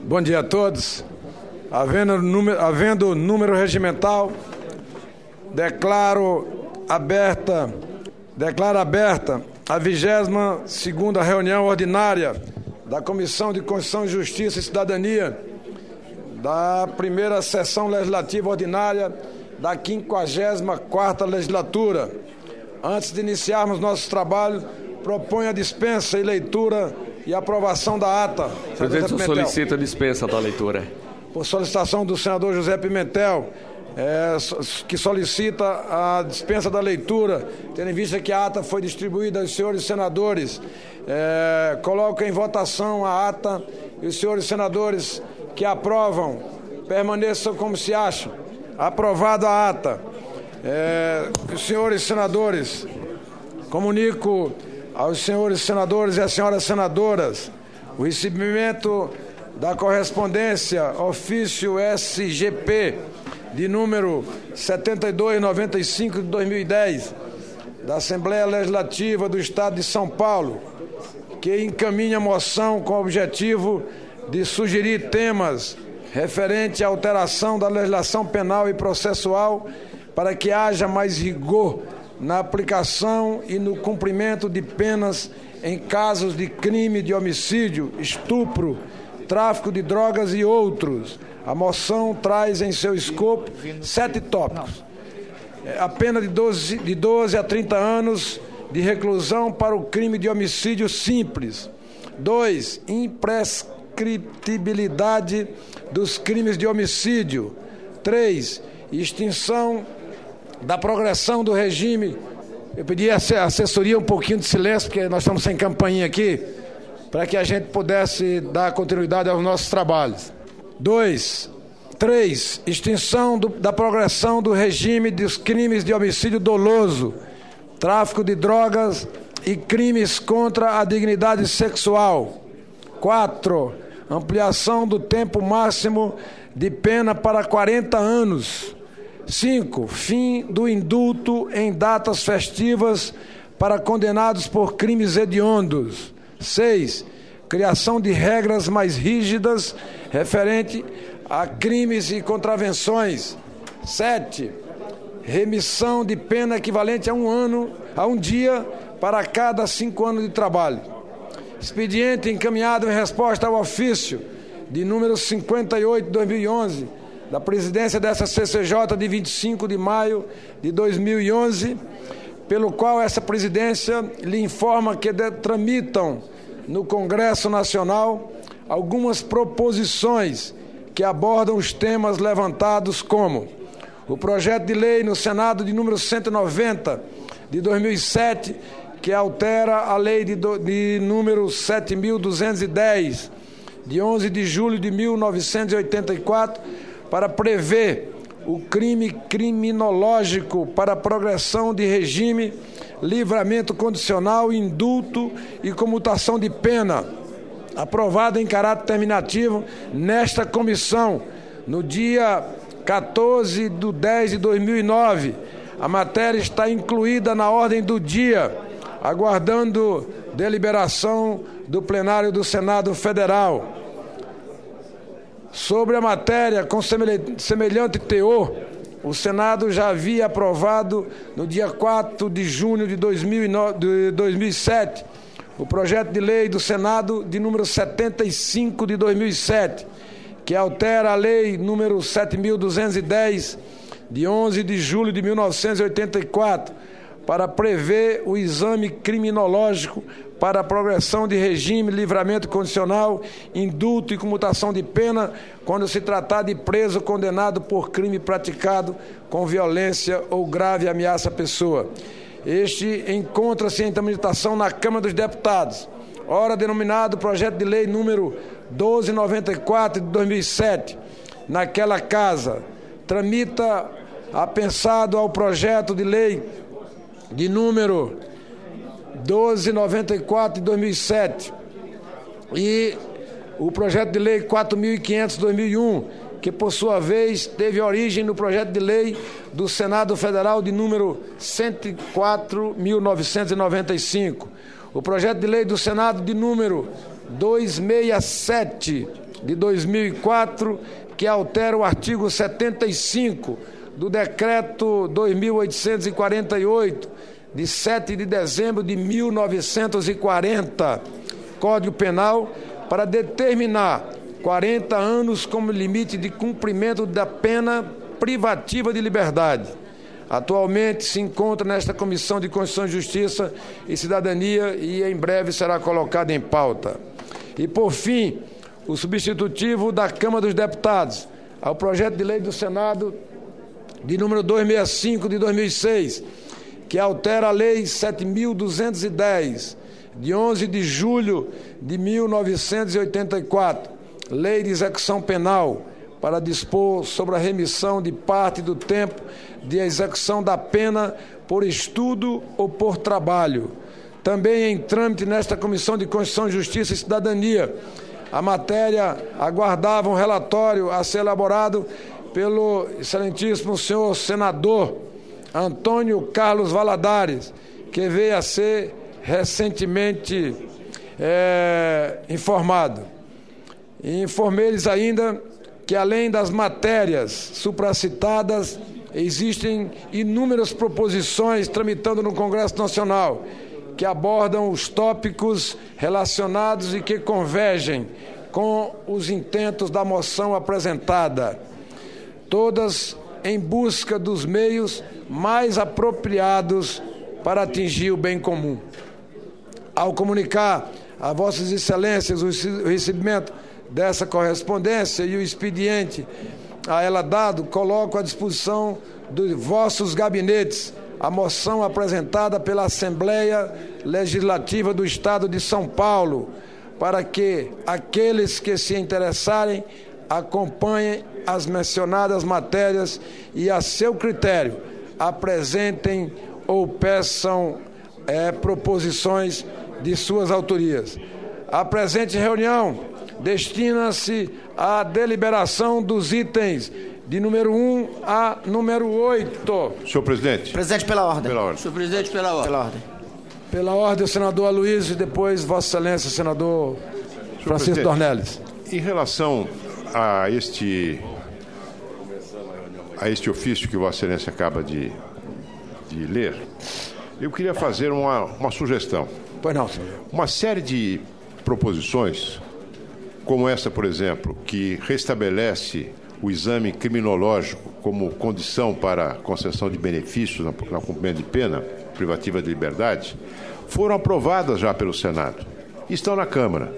Bom dia a todos. Havendo número regimental, declaro aberta a 22ª reunião ordinária da Comissão de Constituição, Justiça e Cidadania da primeira sessão legislativa ordinária da 54ª legislatura. Antes de iniciarmos nossos trabalhos, proponho a dispensa e leitura e aprovação da ata. O presidente solicita a dispensa da leitura. Por solicitação do senador José Pimentel, que solicita a dispensa da leitura, tendo em vista que a ata foi distribuída aos senhores senadores. Coloco em votação a ata e os senhores senadores que aprovam permaneçam como se acham. Aprovada a ata. Os senhores senadores, comunico aos senhores senadores e às senhoras senadoras o recebimento da correspondência ofício SGP de número 7295 de 2010 da Assembleia Legislativa do Estado de São Paulo, que encaminha moção com o objetivo de sugerir temas referente à alteração da legislação penal e processual para que haja mais rigor na aplicação e no cumprimento de penas em casos de crime de homicídio, estupro, tráfico de drogas e outros. A moção traz em seu escopo 7 tópicos. A pena de 12 a 30 anos de reclusão para o crime de homicídio simples. 2. Imprescritibilidade dos crimes de homicídio. 3. Extinção da progressão do regime. Eu pedi a assessoria um pouquinho de silêncio, porque nós estamos sem campainha aqui, para que a gente pudesse dar continuidade aos nossos trabalhos. 3. Extinção da progressão do regime dos crimes de homicídio doloso, tráfico de drogas e crimes contra a dignidade sexual. 4. Ampliação do tempo máximo de pena para 40 anos. 5. Fim do indulto em datas festivas para condenados por crimes hediondos. 6. Criação de regras mais rígidas referente a crimes e contravenções. 7. Remissão de pena equivalente a um dia para cada 5 anos de trabalho. Expediente encaminhado em resposta ao ofício de número 58 de 2011, da presidência dessa CCJ de 25 de maio de 2011, pelo qual essa presidência lhe informa que tramitam no Congresso Nacional algumas proposições que abordam os temas levantados, como o projeto de lei no Senado de número 190 de 2007, que altera a lei de número 7.210 de 11 de julho de 1984, para prever o crime criminológico para progressão de regime, livramento condicional, indulto e comutação de pena, aprovada em caráter terminativo nesta comissão, no dia 14 de 10 de 2009. A matéria está incluída na ordem do dia, aguardando deliberação do plenário do Senado Federal. Sobre a matéria com semelhante teor, o Senado já havia aprovado no dia 4 de junho de 2007 o projeto de lei do Senado de número 75 de 2007, que altera a lei número 7.210 de 11 de julho de 1984, para prever o exame criminológico para a progressão de regime, livramento condicional, indulto e comutação de pena, quando se tratar de preso condenado por crime praticado com violência ou grave ameaça à pessoa. Este encontra-se em tramitação na Câmara dos Deputados, ora denominado projeto de lei número 1294 de 2007. Naquela casa, tramita apensado ao projeto de lei de número 1294 de 2007 e o projeto de lei 4.500 de 2001, que por sua vez teve origem no projeto de lei do Senado Federal de número 104.995, o projeto de lei do Senado de número 267 de 2004, que altera o artigo 75 do Decreto 2.848, de 7 de dezembro de 1940, Código Penal, para determinar 40 anos como limite de cumprimento da pena privativa de liberdade. Atualmente se encontra nesta Comissão de Constituição e Justiça e Cidadania e em breve será colocado em pauta. E, por fim, o substitutivo da Câmara dos Deputados ao projeto de lei do Senado de número 265 de 2006, que altera a Lei 7.210, de 11 de julho de 1984, Lei de Execução Penal, para dispor sobre a remissão de parte do tempo de execução da pena por estudo ou por trabalho. Também em trâmite nesta Comissão de Constituição, Justiça e Cidadania, a matéria aguardava um relatório a ser elaborado pelo excelentíssimo senhor senador Antônio Carlos Valadares, que veio a ser recentemente informado. E informei-lhes ainda que, além das matérias supracitadas, existem inúmeras proposições tramitando no Congresso Nacional que abordam os tópicos relacionados e que convergem com os intentos da moção apresentada, todas em busca dos meios mais apropriados para atingir o bem comum. Ao comunicar a Vossas Excelências o recebimento dessa correspondência e o expediente a ela dado, coloco à disposição dos vossos gabinetes a moção apresentada pela Assembleia Legislativa do Estado de São Paulo, para que aqueles que se interessarem acompanhem as mencionadas matérias e, a seu critério, apresentem ou peçam proposições de suas autorias. A presente reunião destina-se à deliberação dos itens de número 1 a número 8. Senhor presidente. Presidente, pela ordem. Pela ordem. Senhor presidente, pela ordem. Pela ordem. Pela ordem, o senador Aloysio, e depois Vossa Excelência, senador Francisco Dornelles. Em relação a este ofício que Vossa Excelência acaba de ler, eu queria fazer uma sugestão. Pois não, senhor. Uma série de proposições, como essa, por exemplo, que restabelece o exame criminológico como condição para a concessão de benefícios no cumprimento de pena privativa de liberdade, foram aprovadas já pelo Senado e estão na Câmara.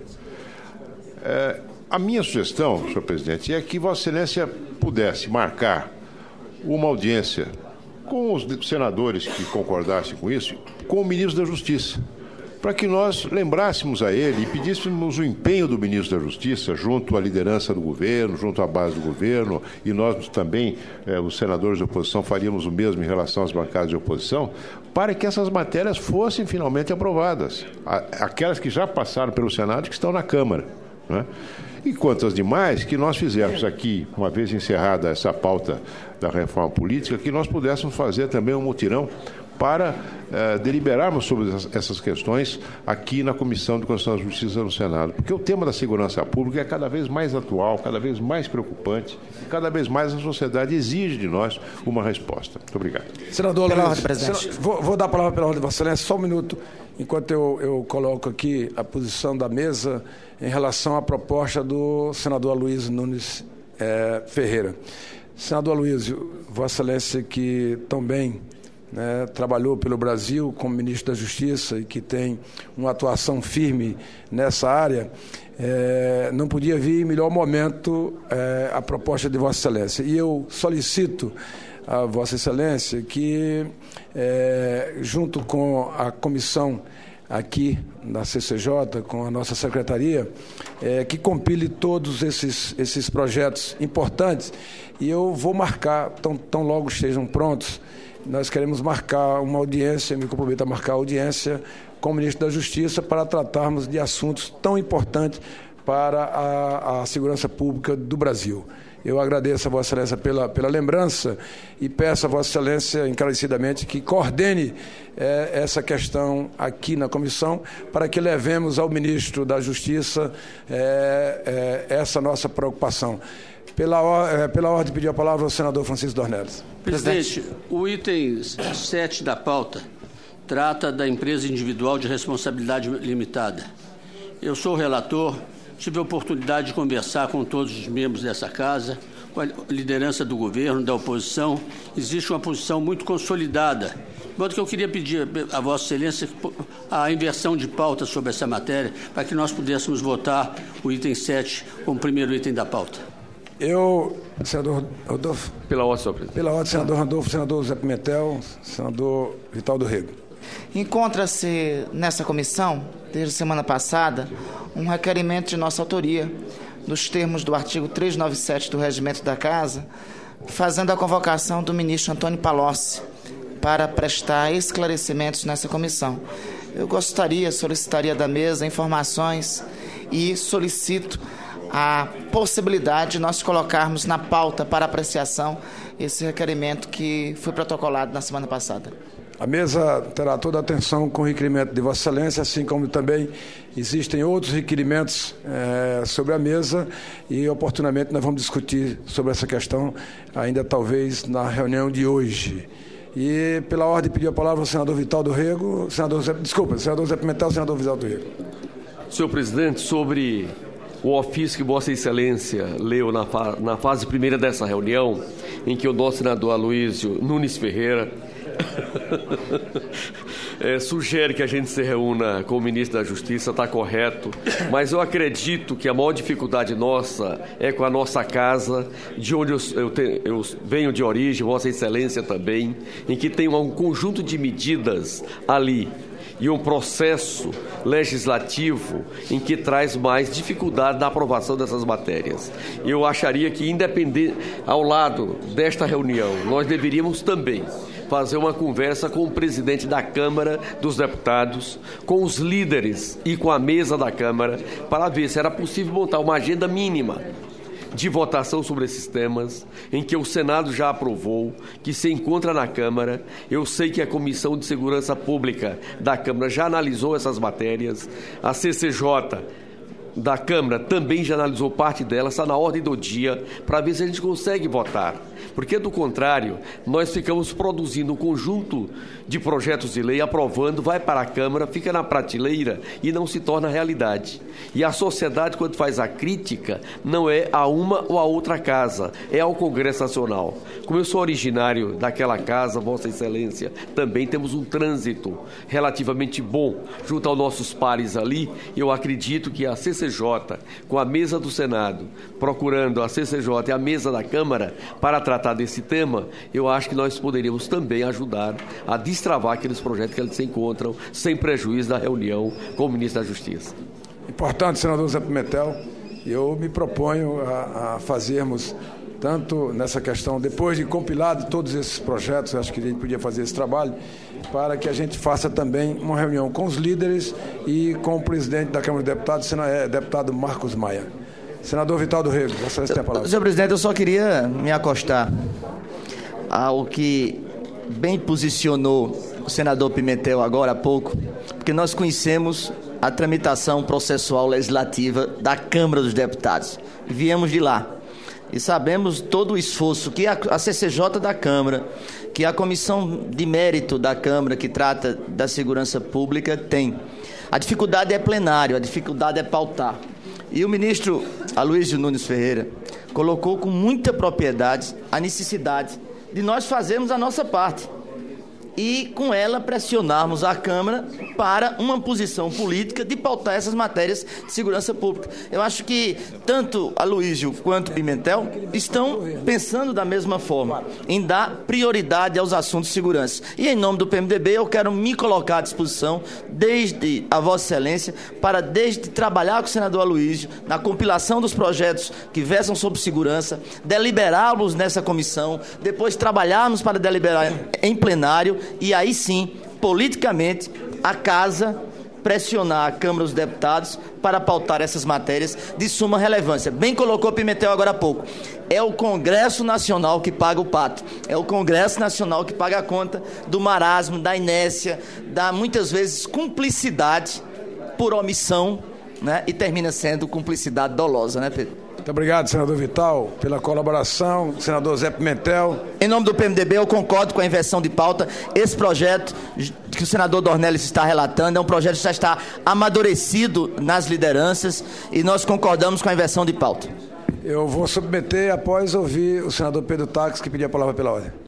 A minha sugestão, senhor presidente, é que Vossa Excelência pudesse marcar uma audiência com os senadores que concordassem com isso, com o ministro da Justiça, para que nós lembrássemos a ele e pedíssemos o empenho do ministro da Justiça junto à liderança do governo, junto à base do governo, e nós também, os senadores de oposição, faríamos o mesmo em relação às bancadas de oposição, para que essas matérias fossem finalmente aprovadas, aquelas que já passaram pelo Senado e que estão na Câmara, né? E quanto às demais, que nós fizermos aqui, uma vez encerrada essa pauta da reforma política, que nós pudéssemos fazer também um mutirão para deliberarmos sobre essas questões aqui na Comissão de Constituição e Justiça no Senado. Porque o tema da segurança pública é cada vez mais atual, cada vez mais preocupante, e cada vez mais a sociedade exige de nós uma resposta. Muito obrigado. Senador Aloysio, presidente. Vou dar a palavra pela ordem de Vossa Excelência, só um minuto, enquanto eu coloco aqui a posição da mesa em relação à proposta do senador Aloysio Nunes Ferreira. Senador Aloysio, Vossa Excelência, que também trabalhou pelo Brasil como ministro da Justiça e que tem uma atuação firme nessa área, não podia vir em melhor momento a proposta de Vossa Excelência. E eu solicito a Vossa Excelência que, junto com a comissão aqui na CCJ, com a nossa secretaria, que compile todos esses projetos importantes, e eu vou marcar, tão logo estejam prontos, nós queremos marcar uma audiência, me comprometo a marcar a audiência com o ministro da Justiça para tratarmos de assuntos tão importantes para a segurança pública do Brasil. Eu agradeço a Vossa Excelência pela lembrança e peço a Vossa Excelência encarecidamente que coordene essa questão aqui na comissão para que levemos ao ministro da Justiça essa nossa preocupação. Pela ordem, pediu a palavra o senador Francisco Dornelles. Presidente, o item 7 da pauta trata da empresa individual de responsabilidade limitada. Eu sou o relator. Tive a oportunidade de conversar com todos os membros dessa casa, com a liderança do governo, da oposição. Existe uma posição muito consolidada. De modo que eu queria pedir a Vossa Excelência a inversão de pauta sobre essa matéria, para que nós pudéssemos votar o item 7 como primeiro item da pauta. Senador Rodolfo. Pela ordem, senhor presidente. Pela ordem, senador Randolfo, senador José Pimentel, senador Vital do Rego. Encontra-se nessa comissão, desde a semana passada, um requerimento de nossa autoria, nos termos do artigo 397 do Regimento da Casa, fazendo a convocação do ministro Antônio Palocci para prestar esclarecimentos nessa comissão. Eu solicitaria da mesa informações e solicito a possibilidade de nós colocarmos na pauta para apreciação esse requerimento que foi protocolado na semana passada. A mesa terá toda a atenção com o requerimento de Vossa Excelência, assim como também existem outros requerimentos sobre a mesa e, oportunamente, nós vamos discutir sobre essa questão ainda talvez na reunião de hoje. E, pela ordem, pediu a palavra o senador Vital do Rego, senador Zé Pimentel, senador Vital do Rego. Senhor presidente, sobre o ofício que Vossa Excelência leu na fase primeira dessa reunião, em que o nosso senador Aloysio Nunes Ferreira sugere que a gente se reúna com o ministro da Justiça, está correto, mas eu acredito que a maior dificuldade nossa é com a nossa casa, de onde eu venho de origem, Vossa Excelência também, em que tem um conjunto de medidas ali e um processo legislativo em que traz mais dificuldade na aprovação dessas matérias. Eu acharia que, independente, ao lado desta reunião, nós deveríamos também fazer uma conversa com o presidente da Câmara dos Deputados, com os líderes e com a mesa da Câmara, para ver se era possível montar uma agenda mínima de votação sobre esses temas, em que o Senado já aprovou, que se encontra na Câmara. Eu sei que a Comissão de Segurança Pública da Câmara já analisou essas matérias, a CCJ da Câmara também já analisou parte dela, está na ordem do dia, para ver se a gente consegue votar. Porque, do contrário, nós ficamos produzindo um conjunto de projetos de lei, aprovando, vai para a Câmara, fica na prateleira e não se torna realidade. E a sociedade, quando faz a crítica, não é a uma ou a outra casa, é ao Congresso Nacional. Como eu sou originário daquela casa, Vossa Excelência, também temos um trânsito relativamente bom junto aos nossos pares ali. Eu acredito que a CCJ, com a mesa do Senado, procurando a CCJ e a mesa da Câmara para tratar desse tema, eu acho que nós poderíamos também ajudar a destravar aqueles projetos que eles se encontram sem prejuízo da reunião com o ministro da Justiça. Importante, senador Zé Pimentel, eu me proponho a fazermos, tanto nessa questão, depois de compilado todos esses projetos, acho que a gente podia fazer esse trabalho, para que a gente faça também uma reunião com os líderes e com o presidente da Câmara dos Deputados, deputado Marcos Maia. Senador Vital do Rego, você tem a palavra. Senhor presidente, eu só queria me acostar ao que bem posicionou o senador Pimentel agora há pouco, porque nós conhecemos a tramitação processual legislativa da Câmara dos Deputados. Viemos de lá. E sabemos todo o esforço que a CCJ da Câmara, que a Comissão de Mérito da Câmara, que trata da segurança pública, tem. A dificuldade é plenário, a dificuldade é pautar. E o ministro Aloysio Nunes Ferreira colocou com muita propriedade a necessidade de nós fazermos a nossa parte e, com ela, pressionarmos a Câmara para uma posição política de pautar essas matérias de segurança pública. Eu acho que tanto Aloysio quanto Pimentel estão pensando da mesma forma, em dar prioridade aos assuntos de segurança. E, em nome do PMDB, eu quero me colocar à disposição, desde a Vossa Excelência, para desde trabalhar com o senador Aloysio na compilação dos projetos que versam sobre segurança, deliberá-los nessa comissão, depois trabalharmos para deliberar em plenário, e aí sim, politicamente, a Casa pressionar a Câmara dos Deputados para pautar essas matérias de suma relevância. Bem colocou Pimentel agora há pouco. É o Congresso Nacional que paga o pato. É o Congresso Nacional que paga a conta do marasmo, da inércia, da, muitas vezes, cumplicidade por omissão, né? E termina sendo cumplicidade dolosa, né, Pedro? Muito obrigado, senador Vital, pela colaboração. Senador Zé Pimentel. Em nome do PMDB, eu concordo com a inversão de pauta. Esse projeto que o senador Dornelles está relatando é um projeto que já está amadurecido nas lideranças e nós concordamos com a inversão de pauta. Eu vou submeter após ouvir o senador Pedro Táxi, que pediu a palavra pela ordem.